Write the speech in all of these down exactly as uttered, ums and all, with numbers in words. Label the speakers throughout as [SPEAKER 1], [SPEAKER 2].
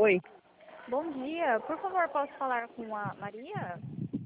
[SPEAKER 1] Oi,
[SPEAKER 2] Bom dia. Por favor, posso falar com a Maria?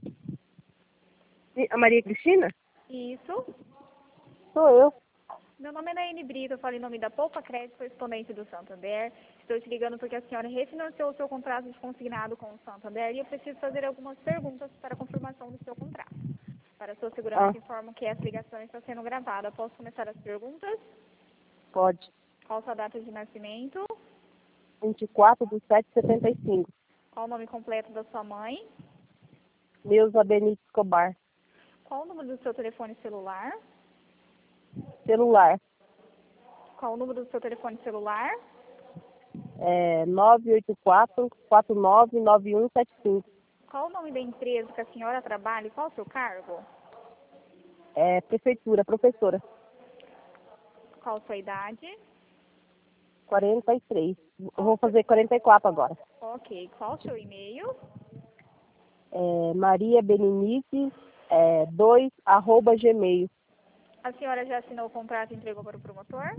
[SPEAKER 1] e- a Maria Cristina?
[SPEAKER 2] Isso.
[SPEAKER 1] Sou eu.
[SPEAKER 2] Meu nome é Naine Brito, eu falo em nome da Poupa Crédito, correspondente do Santander. Estou te ligando porque a senhora refinanciou o seu contrato de consignado com o Santander e eu preciso fazer algumas perguntas para a confirmação do seu contrato. Para sua
[SPEAKER 1] Ah,
[SPEAKER 2] segurança, informo que essa ligação está sendo gravada. Posso começar as perguntas?
[SPEAKER 1] pode.
[SPEAKER 2] Qual sua data de nascimento?
[SPEAKER 1] vinte e quatro de sete de setenta e cinco.
[SPEAKER 2] Qual o nome completo da sua mãe?
[SPEAKER 1] Neuza Benite Escobar.
[SPEAKER 2] Qual o número do seu telefone celular?
[SPEAKER 1] Celular.
[SPEAKER 2] Qual o número do seu telefone celular?
[SPEAKER 1] É nove oito quatro, quatro nove nove um sete cinco.
[SPEAKER 2] Qual o nome da empresa que a senhora trabalha e qual o seu cargo?
[SPEAKER 1] É prefeitura, professora.
[SPEAKER 2] Qual a sua idade?
[SPEAKER 1] quarenta e três. Eu vou fazer quarenta e quatro agora.
[SPEAKER 2] Ok. Qual o seu e-mail?
[SPEAKER 1] É Maria Beninice, é, dois, arroba gmail.
[SPEAKER 2] A senhora já assinou o contrato e entregou para o promotor?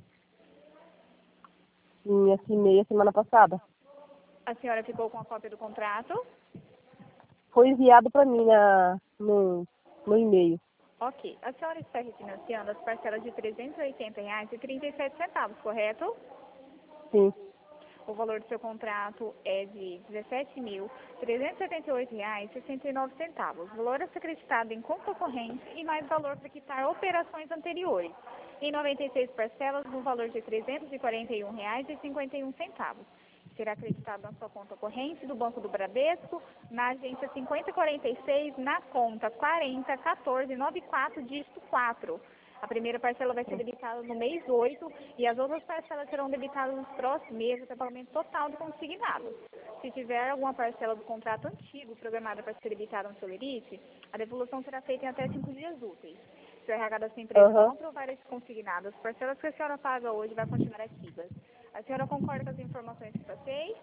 [SPEAKER 1] Sim, assinei a semana passada.
[SPEAKER 2] A senhora ficou com a cópia do contrato?
[SPEAKER 1] Foi enviado para mim na, no, no e-mail.
[SPEAKER 2] Ok. A senhora está refinanciando as parcelas de trezentos e oitenta reais e trinta e sete centavos, correto?
[SPEAKER 1] Sim.
[SPEAKER 2] O valor do seu contrato é de dezessete mil trezentos e setenta e oito reais e sessenta e nove centavos. O valor a ser acreditado em conta corrente e mais valor para quitar operações anteriores. Em noventa e seis parcelas, no valor de trezentos e quarenta e um reais e cinquenta e um centavos. Será acreditado na sua conta corrente do Banco do Bradesco, na agência cinquenta e quarenta e seis, na conta quarenta quatorze noventa e quatro, dígito quatro. A primeira parcela vai ser debitada no mês oito e as outras parcelas serão debitadas nos próximos meses até o pagamento total do consignado. Se tiver alguma parcela do contrato antigo programada para ser debitada no seu limite, a devolução será feita em até cinco dias úteis. Se o R H da sua empresa
[SPEAKER 1] Aham.
[SPEAKER 2] não aprovar esse consignado, as parcelas que a senhora paga hoje vão continuar ativas. A senhora concorda com as informações que passei?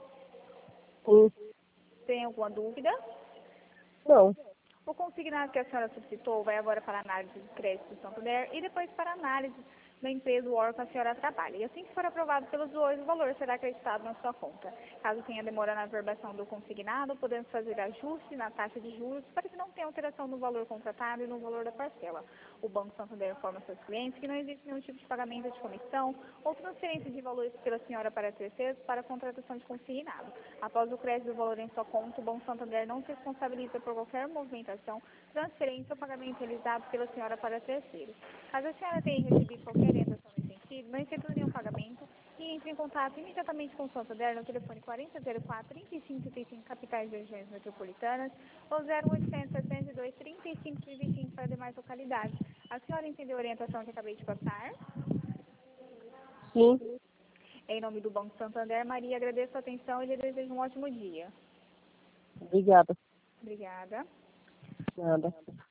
[SPEAKER 1] Sim.
[SPEAKER 2] Tem alguma dúvida?
[SPEAKER 1] Não.
[SPEAKER 2] O consignado que a senhora solicitou vai agora para a análise de crédito do Santander e depois para a análise da empresa ou órgão que a senhora trabalha. E assim que for aprovado pelos dois, o valor será acreditado na sua conta. Caso tenha demora na averbação do consignado, podemos fazer ajuste na taxa de juros para que não tenha alteração no valor contratado e no valor da parcela. O Banco Santander informa seus clientes que não existe nenhum tipo de pagamento de comissão ou transferência de valores pela senhora para terceiros para a contratação de consignado. Após o crédito do valor em sua conta, o Banco Santander não se responsabiliza por qualquer movimentação, transferência ou pagamento realizado pela senhora para terceiros. Caso a senhora tenha recebido qualquer orientação nesse sentido, não efetue nenhum pagamento e entre em contato imediatamente com o Santander no telefone quarenta zero quatro, trinta e cinco trinta e cinco, capitais de regiões metropolitanas, ou zero oitocentos, setecentos e dois, trinta e cinco trinta e cinco para demais localidades. A senhora entendeu a orientação que acabei de passar?
[SPEAKER 1] Sim.
[SPEAKER 2] Em nome do Banco Santander, Maria, agradeço a atenção e lhe desejo um ótimo dia.
[SPEAKER 1] Obrigada.
[SPEAKER 2] Obrigada.
[SPEAKER 1] Nada.